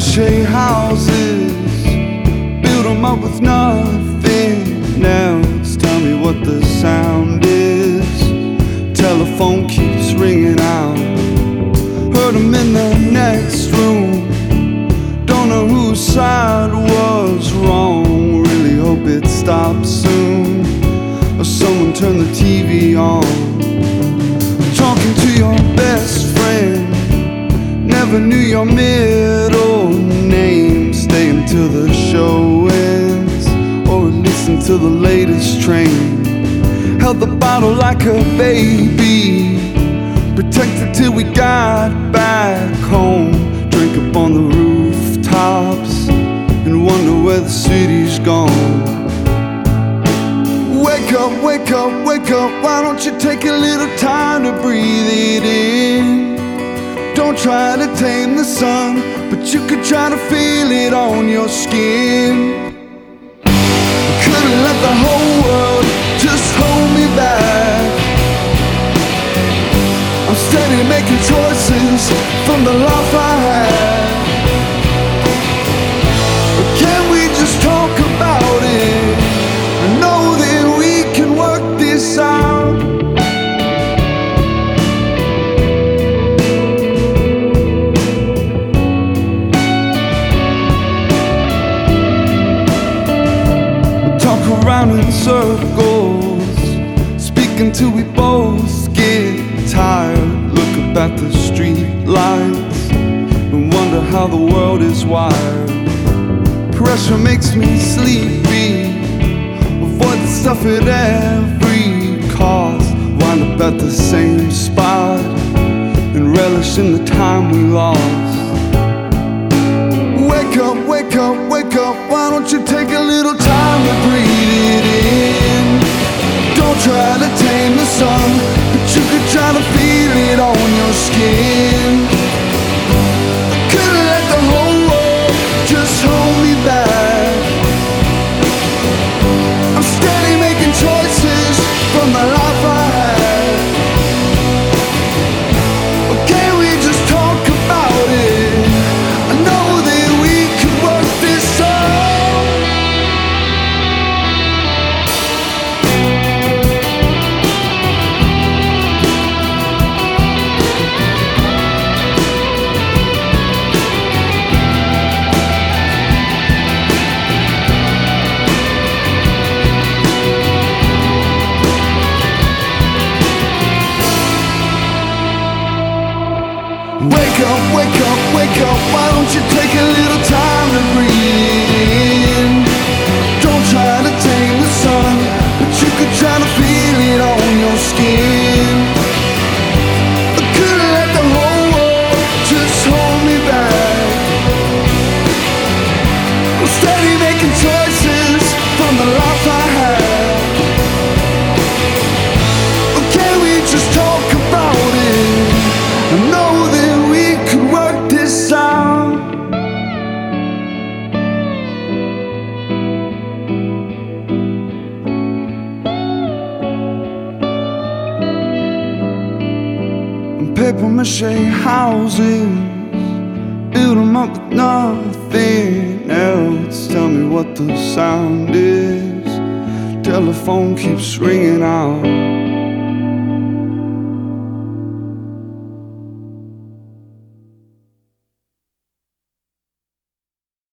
paper-mache houses, build them up with nothing else. Tell me what the sound is. Telephone keeps ringing out. Heard them in the next room. Don't know whose side was wrong. Really hope it stops soon, or someone turn the TV on. Talking to your best friend, never knew your middle name. Stay until the show ends, or listen to the latest train. Held the bottle like a baby, protected till we got back home. Drink up on the rooftops and wonder where the city's gone. Wake up, wake up, wake up. Why don't you take a little time to breathe it in? Don't try to tame the sun, but you could try to feel it on your skin. Couldn't let the whole world just hold me back. I'm steady making choices from the life I had. But can we just talk about it? I know that we can work this out. Around in circles, speaking till we both get tired. Look up at the street lights and wonder how the world is wired. Pressure makes me sleepy, avoid the stuff at every cost. Wind up at the same spot and relish in the time we lost. Wake up, wake up, wake up. Why don't you take a little time to breathe it in? Don't try to tame the sun, but you could try to feel it on your skin. I couldn't let the whole world just hold me back. I'm steady making choices from the life I had. But can we just talk about it? I know that we can work this out. Wake up, wake up, wake up. Why don't you take a little time to breathe in? Don't try to tame the sun, but you could try to feel it on your skin. I couldn't let the whole world just hold me back. I'm steady making choices from the life I had. But can we just talk about it? I know that we could work this out. Paper-mache houses, build them up with nothing else. Tell me what the sound is. Telephone keeps ringing out.